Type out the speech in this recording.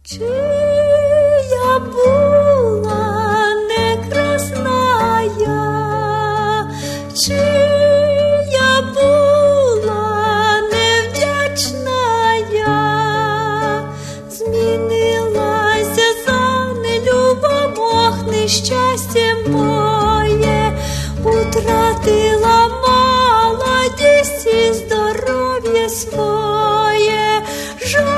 Чи я була некрасная, чи я була невдячная, змінилася за нелюбом, ох, нещастя моє, утратила молодість і здоров'я своє.